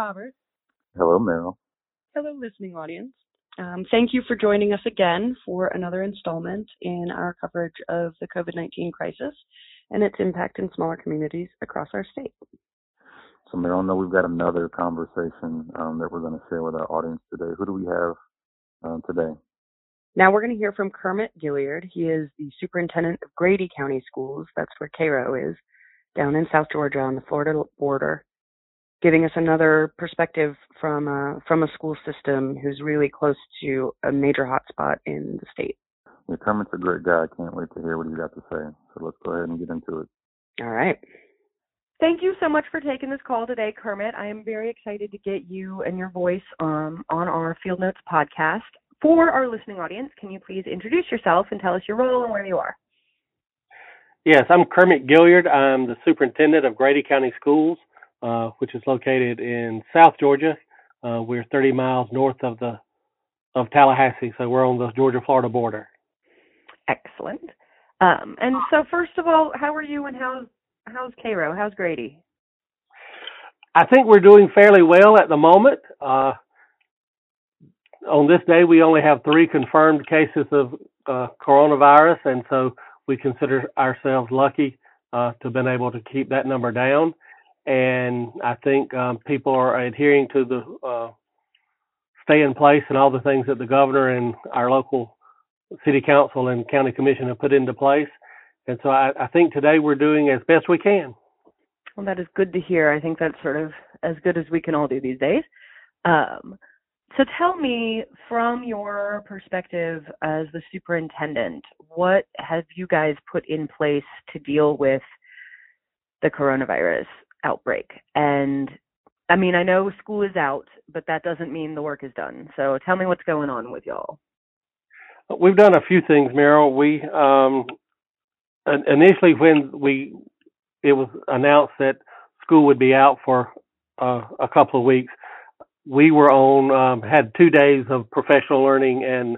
Robert. Hello, Meryl. Hello, listening audience. Thank you for joining us again for another installment in our coverage of the COVID-19 crisis and its impact in smaller communities across our state. So, Meryl, I know we've got another conversation that we're going to share with our audience today. Who do we have today? Now we're going to hear from Kermit Gilliard. He is the superintendent of Grady County Schools, that's where Cairo is, down in South Georgia on the Florida border, giving us another perspective from a school system who's really close to a major hotspot in the state. Yeah, Kermit's a great guy. I can't wait to hear what he's got to say. So let's go ahead and get into it. All right. Thank you so much for taking this call today, Kermit. I am very excited to get you and your voice on our Field Notes podcast. For our listening audience, can you please introduce yourself and tell us your role and where you are? Yes, I'm Kermit Gilliard. I'm the superintendent of Grady County Schools, which is located in South Georgia. We're 30 miles north of Tallahassee, so we're on the Georgia-Florida border. Excellent. And so, first of all, how are you and how's Cairo? How's Grady? I think we're doing fairly well at the moment. On this day, we only have 3 confirmed cases of coronavirus, and so we consider ourselves lucky to have been able to keep that number down. And I think people are adhering to the stay in place and all the things that the governor and our local city council and county commission have put into place. And so I think today we're doing as best we can. Well, that is good to hear. I think that's sort of as good as we can all do these days. So tell me, from your perspective as the superintendent, what have you guys put in place to deal with the coronavirus outbreak? And I mean, I know school is out, but that doesn't mean the work is done. So tell me what's going on with y'all. We've done a few things, Meryl. We initially, when it was announced that school would be out for a couple of weeks, we were had 2 days of professional learning and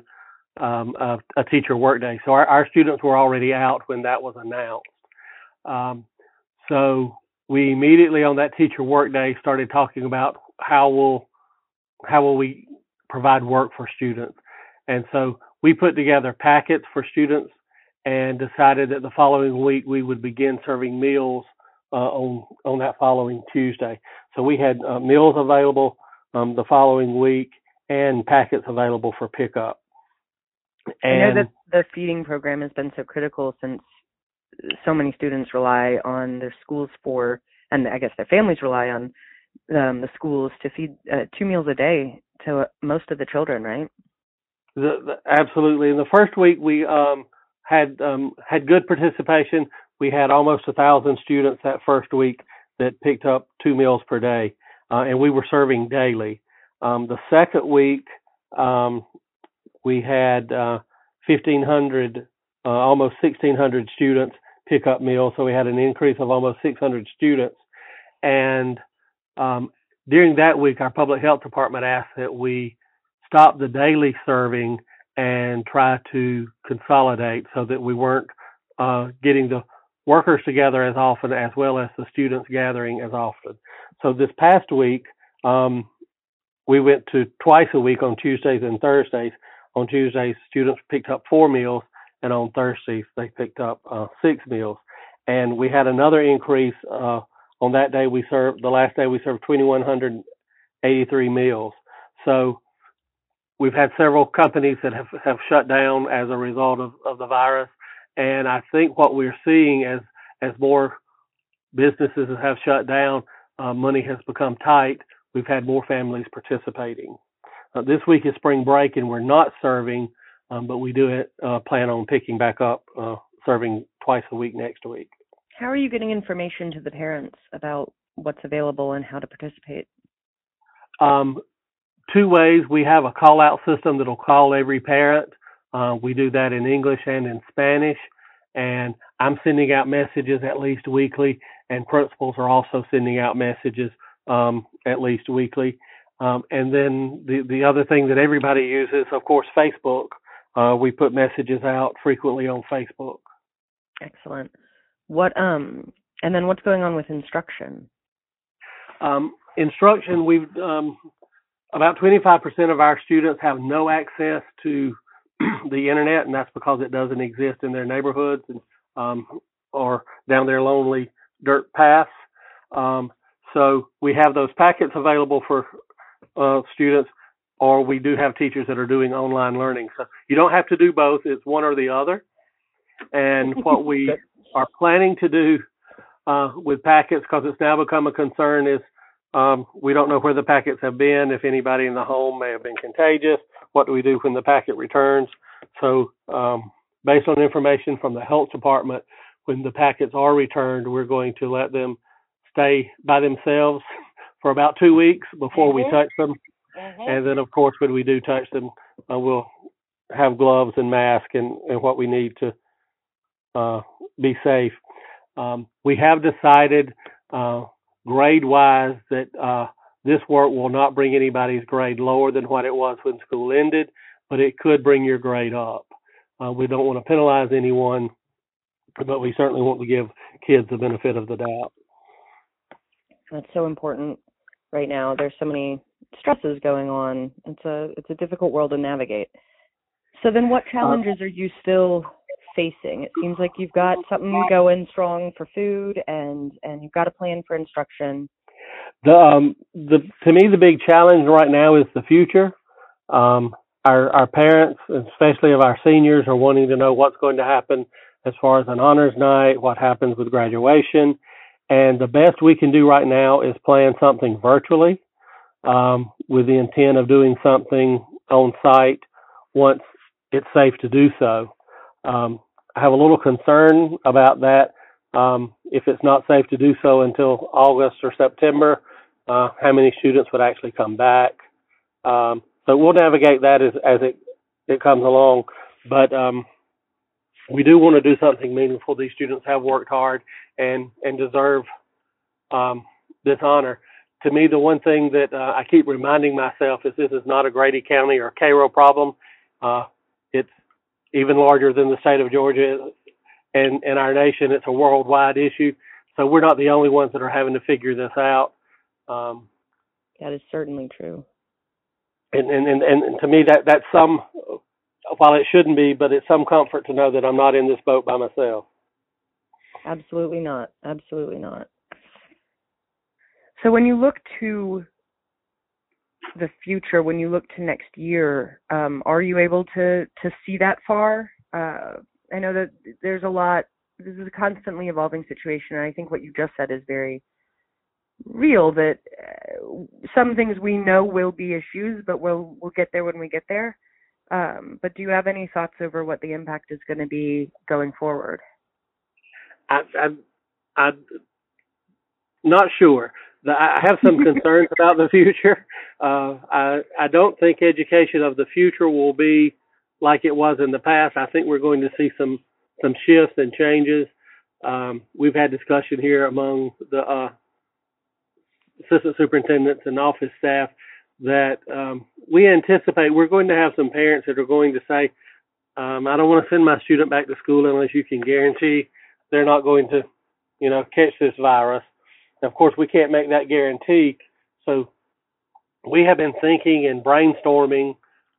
a teacher work day. So our students were already out when that was announced. So we immediately on that teacher work day started talking about how will we provide work for students. And so we put together packets for students and decided that the following week we would begin serving meals on that following Tuesday. So we had meals available the following week and packets available for pickup. And I know that the feeding program has been so critical since so many students rely on their schools and I guess their families rely on the schools to feed 2 meals a day to most of the children, right? Absolutely. In the first week, we had good participation. We had almost 1,000 students that first week that picked up 2 meals per day, and we were serving daily. The second week, we had 1,500, almost 1,600 students pick up meals, so we had an increase of almost 600 students. And during that week, our public health department asked that we stop the daily serving and try to consolidate so that we weren't getting the workers together as often as well as the students gathering as often. So this past week, we went to twice a week on Tuesdays and Thursdays. On Tuesdays, students picked up 4 meals, and on Thursdays, they picked up 6 meals. And we had another increase on that day. The last day we served 2,183 meals. So we've had several companies that have shut down as a result of the virus. And I think what we're seeing as more businesses have shut down, money has become tight. We've had more families participating. This week is spring break, and we're not serving, but we do plan on picking back up, serving twice a week next week. How are you getting information to the parents about what's available and how to participate? 2 ways. We have a call-out system that'll call every parent. We do that in English and in Spanish, and I'm sending out messages at least weekly, and principals are also sending out messages at least weekly. And then the other thing that everybody uses, of course, Facebook. We put messages out frequently on Facebook. Excellent. And then what's going on with instruction? instruction, we've about 25% of our students have no access to the internet, and that's because it doesn't exist in their neighborhoods and or down their lonely dirt paths. So we have those packets available for students, or we do have teachers that are doing online learning. So you don't have to do both. It's one or the other. And what we are planning to do with packets, because it's now become a concern, is we don't know where the packets have been, if anybody in the home may have been contagious. What do we do when the packet returns? So based on information from the health department, when the packets are returned, we're going to let them stay by themselves for about 2 weeks before we touch them. And then, of course, when we do touch them, we'll have gloves and masks and what we need to be safe. We have decided grade-wise that this work will not bring anybody's grade lower than what it was when school ended, but it could bring your grade up. We don't want to penalize anyone, but we certainly want to give kids the benefit of the doubt. That's so important right now. There's so many stresses going on. It's a difficult world to navigate. So then what challenges are you still facing? It seems like you've got something going strong for food and you've got a plan for instruction. To me, the big challenge right now is the future. Our parents, especially of our seniors, are wanting to know what's going to happen as far as an honors night, what happens with graduation. And the best we can do right now is plan something virtually with the intent of doing something on site once it's safe to do so. I have a little concern about that. If it's not safe to do so until August or September, how many students would actually come back? So we'll navigate that as it comes along. But we do want to do something meaningful. These students have worked hard and deserve this honor. To me, the one thing that I keep reminding myself is this is not a Grady County or Cairo problem. It's even larger than the state of Georgia and our nation. It's a worldwide issue. So we're not the only ones that are having to figure this out. That is certainly true. And to me, that's some, while it shouldn't be, but it's some comfort to know that I'm not in this boat by myself. Absolutely not. Absolutely not. So when you look to the future, when you look to next year, are you able to see that far? I know that there's a lot. This is a constantly evolving situation, and I think what you just said is very real, that some things we know will be issues, but we'll get there when we get there. But do you have any thoughts over what the impact is going to be going forward? I'm not sure. I have some concerns about the future. I don't think education of the future will be like it was in the past. I think we're going to see some shifts and changes. We've had discussion here among the assistant superintendents and office staff that we anticipate we're going to have some parents that are going to say, I don't want to send my student back to school unless you can guarantee they're not going to, catch this virus. Of course, we can't make that guarantee. So we have been thinking and brainstorming,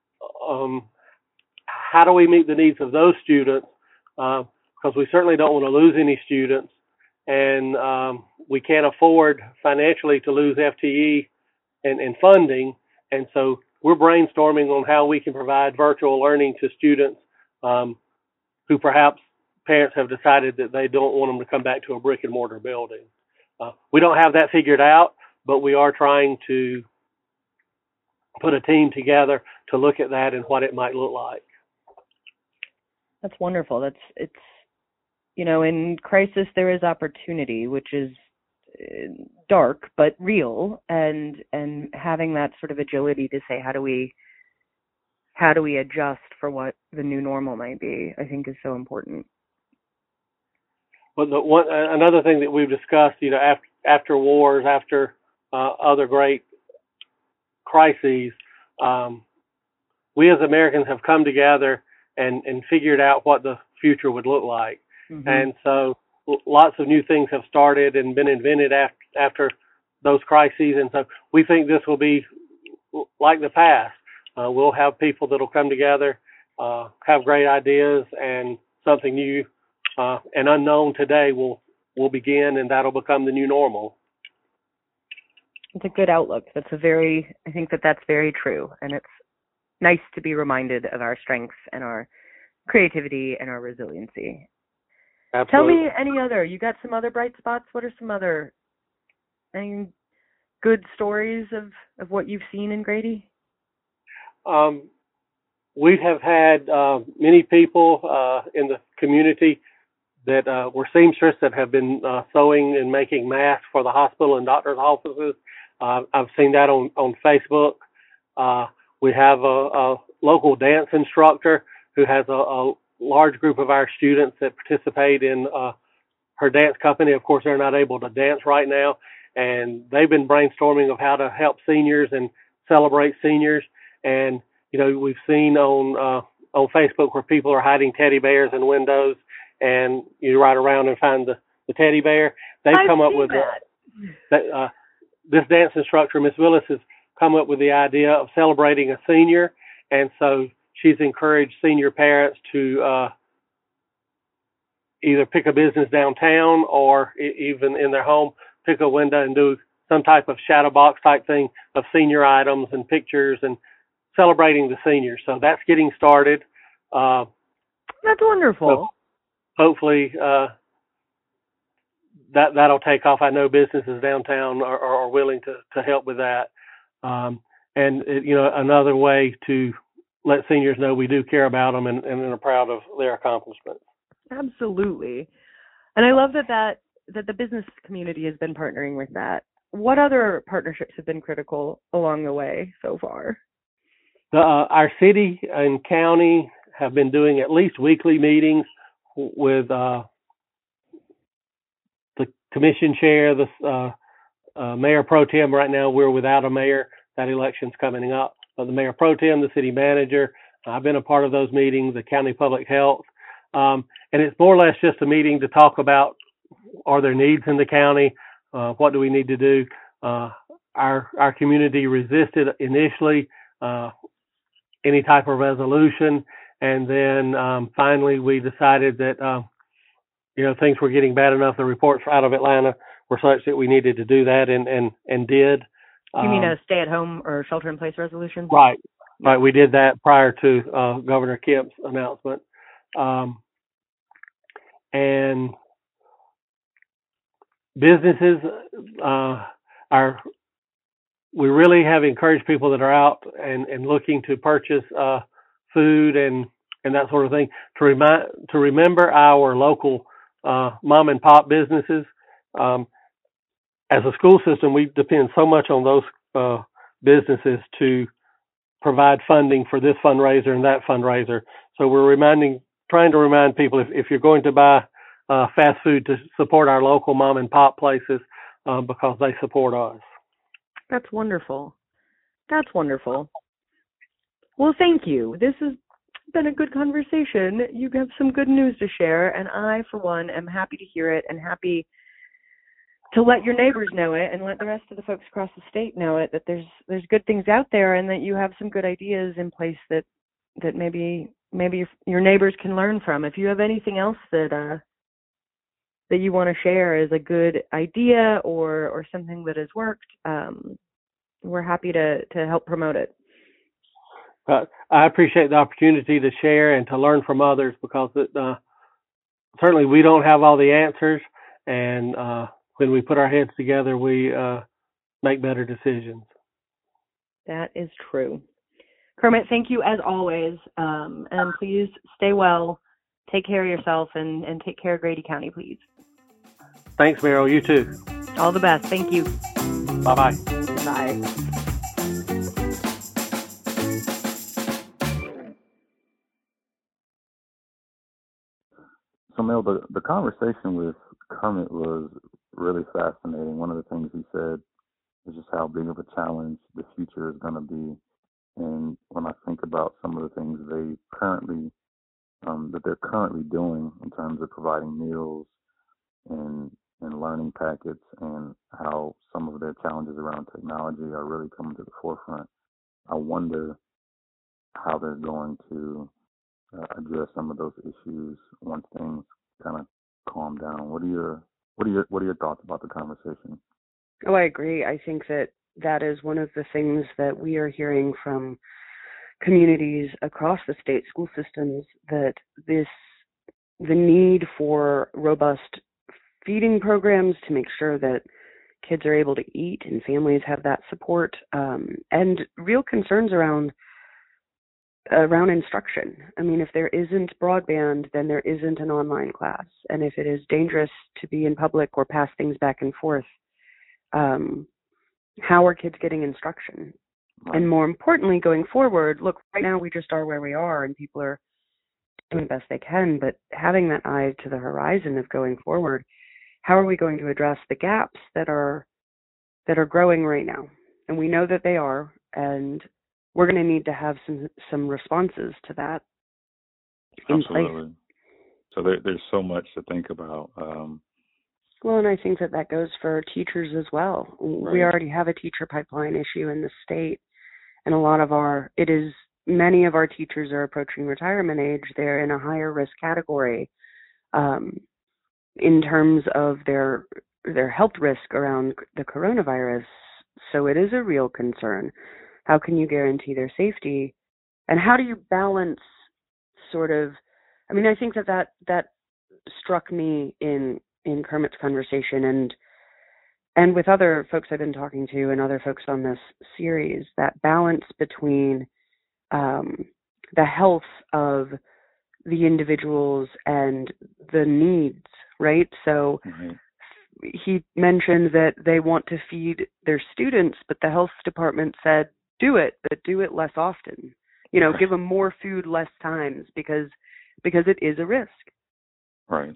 how do we meet the needs of those students? Because we certainly don't want to lose any students. And we can't afford financially to lose FTE and funding. And so we're brainstorming on how we can provide virtual learning to students who perhaps parents have decided that they don't want them to come back to a brick and mortar building. We don't have that figured out, but we are trying to put a team together to look at that and what it might look like. That's wonderful. It's in crisis there is opportunity, which is dark but real, and having that sort of agility to say how do we adjust for what the new normal might be, I think is so important. Well, another thing that we've discussed, after wars, after other great crises, we as Americans have come together and figured out what the future would look like. Mm-hmm. And so lots of new things have started and been invented after those crises. And so we think this will be like the past. We'll have people that will come together, have great ideas, and something new and unknown today will begin, and that'll become the new normal. It's a good outlook. I think that's very true. And it's nice to be reminded of our strengths and our creativity and our resiliency. Absolutely. Tell me you got some other bright spots? What are any good stories of what you've seen in Grady? We have had many people in the community that were seamstress that have been sewing and making masks for the hospital and doctor's offices. I've seen that on Facebook. We have a local dance instructor who has a large group of our students that participate in her dance company. Of course, they're not able to dance right now, and they've been brainstorming of how to help seniors and celebrate seniors. And we've seen on Facebook where people are hiding teddy bears in windows, and you ride around and find the teddy bear. They've come up with this dance instructor, Miss Willis, has come up with the idea of celebrating a senior, and so she's encouraged senior parents to either pick a business downtown or even in their home, pick a window and do some type of shadow box type thing of senior items and pictures and celebrating the seniors. So that's getting started. That's wonderful. So hopefully that'll take off. I know businesses downtown are willing to help with that. And another way to let seniors know we do care about them and are proud of their accomplishments. Absolutely. And I love that the business community has been partnering with that. What other partnerships have been critical along the way so far? Our city and county have been doing at least weekly meetings with the commission chair, the mayor pro tem. Right now we're without a mayor. That election's coming up. But the mayor pro tem, the city manager, I've been a part of those meetings, the county public health. And it's more or less just a meeting to talk about, are there needs in the county? What do we need to do? Our community resisted initially any type of resolution. And then finally we decided that, things were getting bad enough. The reports out of Atlanta were such that we needed to do that and did. You mean a stay-at-home or shelter-in-place resolution? Right. We did that prior to Governor Kemp's announcement. And businesses we really have encouraged people that are out and looking to purchase food and that sort of thing to remember our local mom and pop businesses. As a school system, we depend so much on those businesses to provide funding for this fundraiser and that fundraiser. So we're trying to remind people if you're going to buy fast food, to support our local mom and pop places because they support us. That's wonderful. That's wonderful. Well, thank you. This has been a good conversation. You have some good news to share, and I, for one, am happy to hear it and happy to let your neighbors know it and let the rest of the folks across the state know it, that there's good things out there and that you have some good ideas in place that maybe your neighbors can learn from. If you have anything else that you want to share as a good idea or something that has worked, we're happy to help promote it. I appreciate the opportunity to share and to learn from others because certainly we don't have all the answers, and when we put our heads together, we make better decisions. That is true. Kermit, thank you as always, and please stay well, take care of yourself, and take care of Grady County, please. Thanks, Meryl. You too. All the best. Thank you. Bye-bye. Bye. So, Mel, the conversation with Kermit was really fascinating. One of the things he said is just how big of a challenge the future is going to be. And when I think about some of the things that they're currently doing in terms of providing meals and and learning packets and how some of their challenges around technology are really coming to the forefront. I wonder how they're going to address some of those issues once things kind of calm down. What are your thoughts about the conversation? Oh, I agree. I think that is one of the things that we are hearing from communities across the state school systems, that the need for robust feeding programs to make sure that kids are able to eat and families have that support, and real concerns around instruction. I mean, if there isn't broadband, then there isn't an online class. And if it is dangerous to be in public or pass things back and forth, how are kids getting instruction? Right. And more importantly, going forward, look, right now we just are where we are and people are doing the best they can, but having that eye to the horizon of going forward, how are we going to address the gaps that are growing right now? And we know that they are, and we're going to need to have some responses to that in Absolutely. place. So there's so much to think about. Well, and I think that goes for teachers as well. Right. We already have a teacher pipeline issue in the state, and many of our teachers are approaching retirement age. They're in a higher risk category in terms of their health risk around the coronavirus. So it is a real concern. How can you guarantee their safety? And how do you balance I think that struck me in Kermit's conversation and with other folks I've been talking to and other folks on this series, that balance between the health of the individuals and the needs, right? So he mentioned that they want to feed their students, but the health department said, do it, but do it less often. Give them more food less times because it is a risk. Right.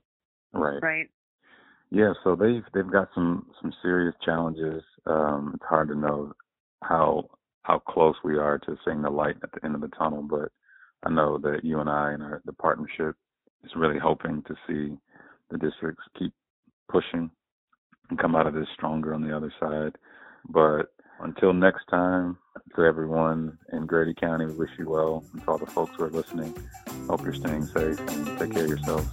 Yeah, so they've got some serious challenges. It's hard to know how close we are to seeing the light at the end of the tunnel, but I know that you and I and the partnership is really hoping to see the districts keep pushing and come out of this stronger on the other side. But until next time, to everyone in Grady County, we wish you well. And to all the folks who are listening, hope you're staying safe and take care of yourselves.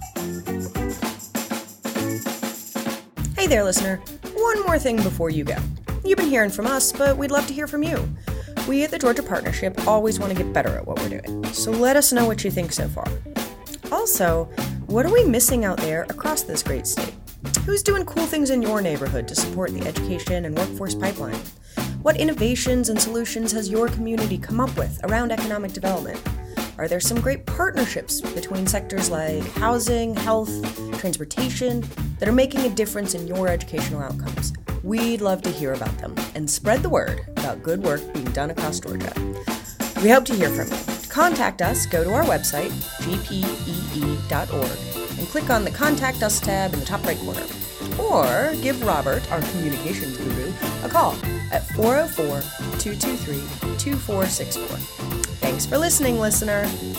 Hey there, listener. One more thing before you go. You've been hearing from us, but we'd love to hear from you. We at the Georgia Partnership always want to get better at what we're doing, so let us know what you think so far. Also, what are we missing out there across this great state? Who's doing cool things in your neighborhood to support the education and workforce pipeline? What innovations and solutions has your community come up with around economic development? Are there some great partnerships between sectors like housing, health, transportation that are making a difference in your educational outcomes? We'd love to hear about them and spread the word about good work being done across Georgia. We hope to hear from you. To contact us, go to our website, gpee.org, and click on the Contact Us tab in the top right corner. Or give Robert, our communications guru, a call at 404-223-2464. Thanks for listening, listener.